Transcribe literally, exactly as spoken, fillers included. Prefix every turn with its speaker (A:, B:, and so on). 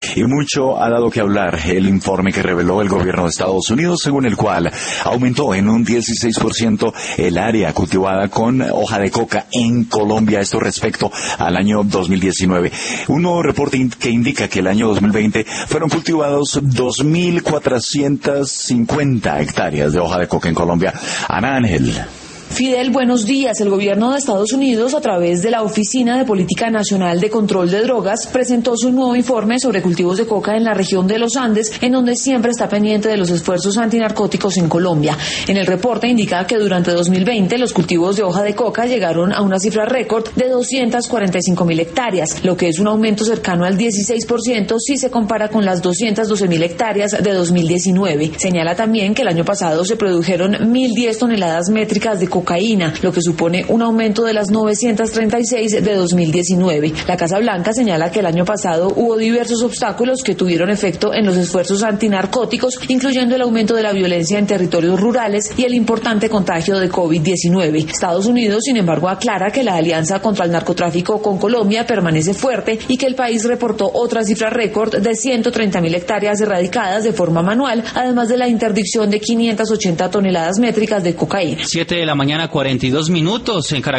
A: Y mucho ha dado que hablar el informe que reveló el gobierno de Estados Unidos, según el cual aumentó en un dieciséis por ciento el área cultivada con hoja de coca en Colombia, esto respecto al año dos mil diecinueve. Un nuevo reporte que indica que el año dos mil veinte fueron cultivados dos mil cuatrocientas cincuenta hectáreas de hoja de coca en Colombia. Ana Ángel.
B: Fidel, buenos días. El gobierno de Estados Unidos, a través de la Oficina de Política Nacional de Control de Drogas, presentó su nuevo informe sobre cultivos de coca en la región de los Andes, en donde siempre está pendiente de los esfuerzos antinarcóticos en Colombia. En el reporte indica que durante dos mil veinte los cultivos de hoja de coca llegaron a una cifra récord de doscientas cuarenta y cinco mil hectáreas, lo que es un aumento cercano al dieciséis por ciento si se compara con las doscientas doce mil hectáreas de dos mil diecinueve. Señala también que el año pasado se produjeron mil diez toneladas métricas de cocaína, lo que supone un aumento de las novecientas treinta y seis de dos mil diecinueve. La Casa Blanca señala que el año pasado hubo diversos obstáculos que tuvieron efecto en los esfuerzos antinarcóticos, incluyendo el aumento de la violencia en territorios rurales y el importante contagio de COVID diecinueve. Estados Unidos, sin embargo, aclara que la alianza contra el narcotráfico con Colombia permanece fuerte y que el país reportó otra cifra récord de ciento treinta mil hectáreas erradicadas de forma manual, además de la interdicción de quinientas ochenta toneladas métricas de cocaína.
C: siete de la mañana, cuarenta y dos minutos en Caracas.